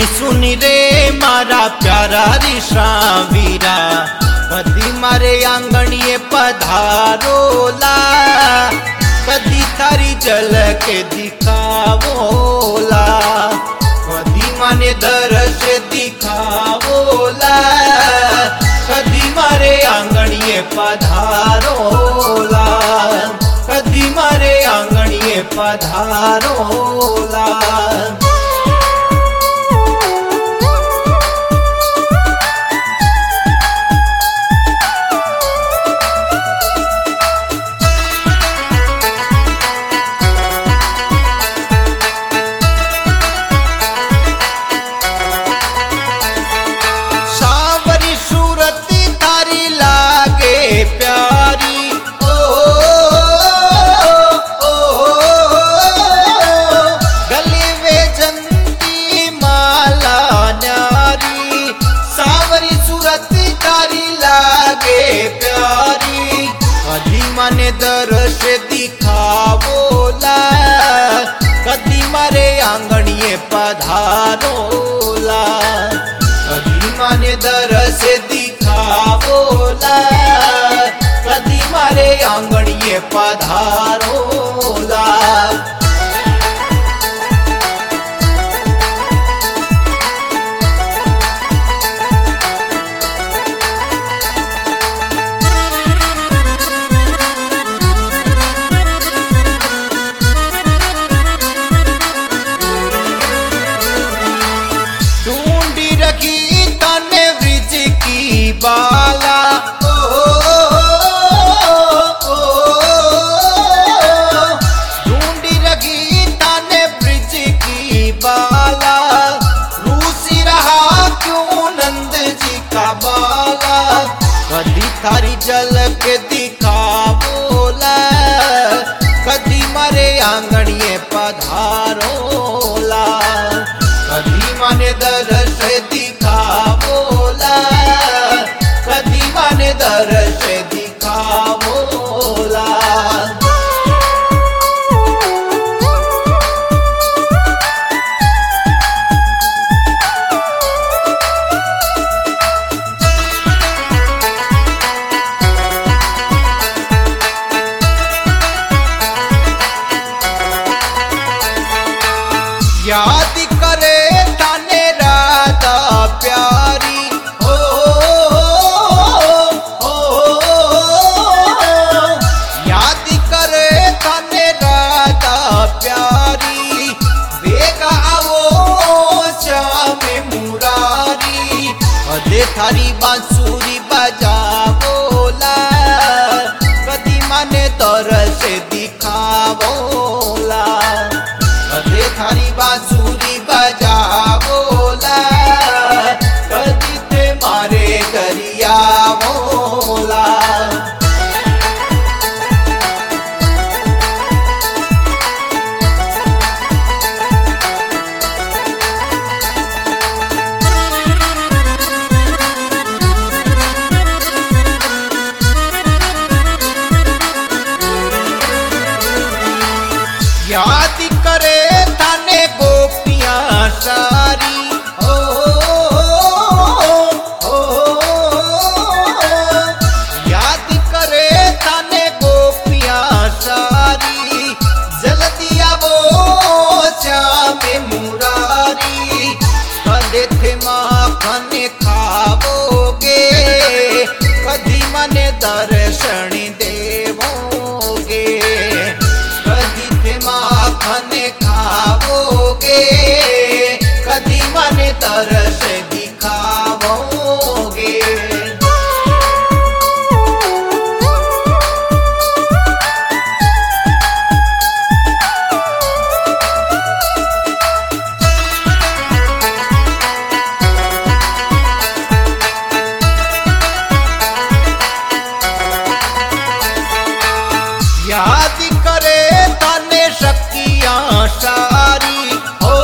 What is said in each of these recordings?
सुनी रे मारा प्यारा ऋषा वीरा, कदी मारे आंगणिये पधारोला, कदी थारी झलक दिखावोला, कदी माने दर्श दिखावोला, कदी मारे आंगणिये पधारोला, कदी मारे आंगणिये पधारोला। प्यारी ओ, गले वे जंती माला न्यारी, सावरी सूरत तारी लागे प्यारी, कदी माने दर्श दिखावोला, कदी मारे आंगणिये पधारोला, कदी माने दर्श दिखावोला, कदी मारे आंगणिये पधारोला। ढूंढी रखी तने वृज की बाला, ढूंढी रखी तने वृज की बाला, रूसी रहा क्यों नंद जी का बाला, कदी थारी झलक दिखावोला, कदी मारे आंगणिये पधारोला, कदी माने दर्श दिखावोला, कदी माने दर्श दिखावोला। याद करे ताने राधा प्यारी ओ, याद करे ताने राधा प्यारी, बेगा आवो श्याम मुरारी, अदे थारी बांसुरी बजावोला, कदी माने तरस दिखावोला, कदी थारी बांसुरी बजावोला, कदी ते मारे गरियावोला। याद करे ताने गोपियां सारी ओ, याद करे ताने गोपियां सारी, जल्दी आवो श्याम मुरारी, कदे थे माखन खावोगे, कदी माने दर्शन देवोगे, माखन खावोगे, कदी माने तरस दिखावोगे। याद करे ताने शक्तियां सारी हो,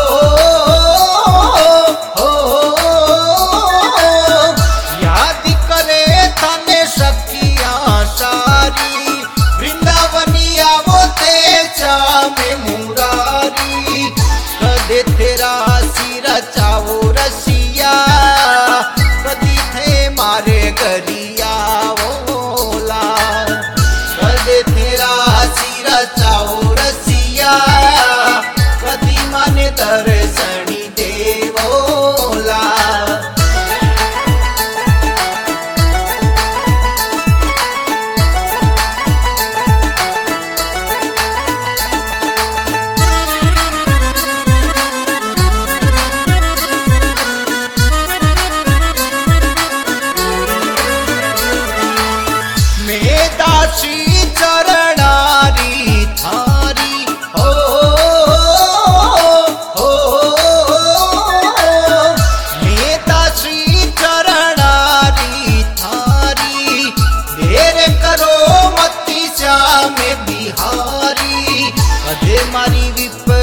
याद करे ताने शक्तियां सारी, वृंदावनिया वो ते श्याम मुरारी, कदे तेरा सिर चावो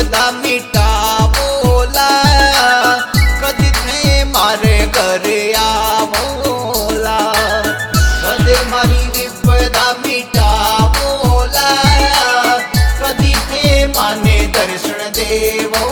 विपदा मिटावोला कधी थे मारे घरे आवोला कधी मारी विपदा मिटावोला कधी थे माने दर्शन देवोला